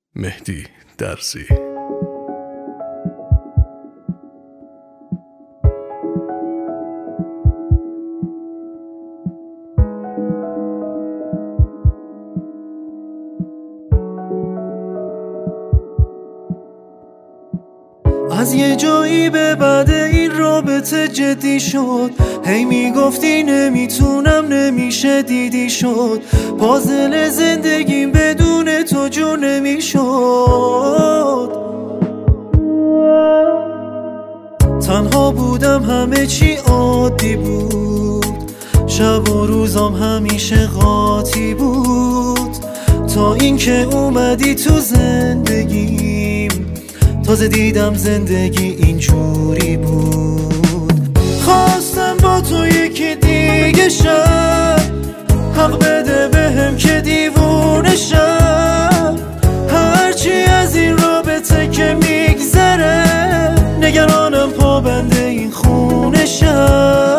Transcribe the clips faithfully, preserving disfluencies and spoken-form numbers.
مهدی درزی. از یه جایی به بعد این رابطه جدی شد، هی میگفتی نمیتونم نمیشه دیدی شد، پازل زندگیم بدون تو جو نمیشد. تنها بودم همه چی عادی بود، شب و روزام همیشه قاطی بود، تا اینکه اومدی تو زندگیم، تازه دیدم زندگی اینجوری بود. خواستم با تو یکی دیگه شم، حق بده بهم که دیوونه شم، هرچی از این رابطه که میگذره نگرانم پابند این خونه شم.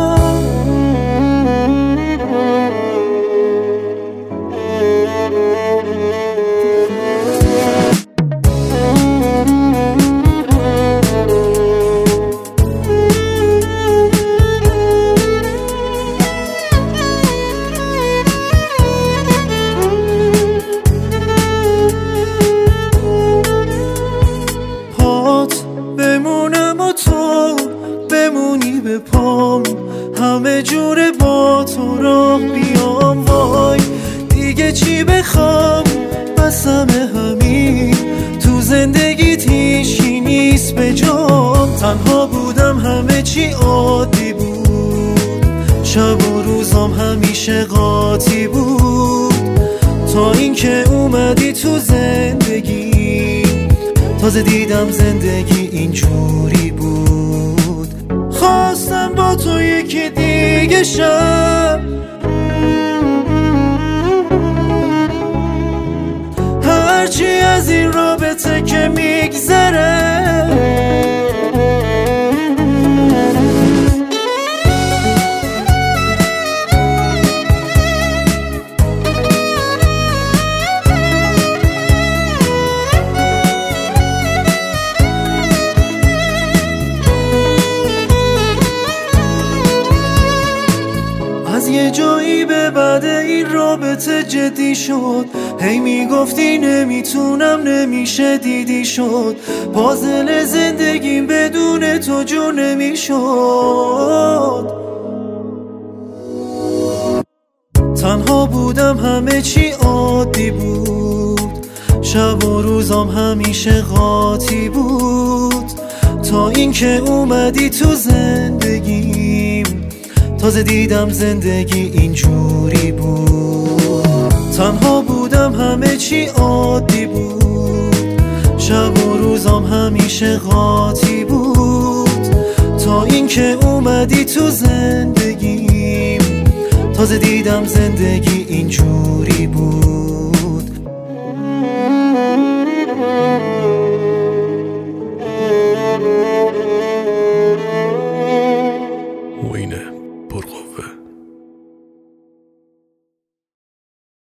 بمونم و تو بمونی به پام، همه جوره با تو راه بیام، وای دیگه چی بخوام، بس همه همین تو زندگیت هیچی نیست به جام. تنها بودم همه چی عادی بود، شب و روزام همیشه قاطی بود، تا اینکه اومدی تو زندگی، تازه دیدم زندگی اینجوری بود. خواستم با تو یکی دیگه شم، هرچی از این رابطه که میگذره از یه جایی به بعد این رابطه جدی شد، هی میگفتی نمیتونم نمیشه دیدی شد، پازل زندگیم بدون تو جو نمیشد. تنها بودم همه چی عادی بود، شب و روزام همیشه قاطی بود، تا اینکه اومدی تو زندگیم، تازه دیدم زندگی اینجوری بود. تنها بودم همه چی عادی بود، شب و روزام همیشه قاطی بود، تا اینکه اومدی تو زندگیم، تازه دیدم زندگی اینجوری بود.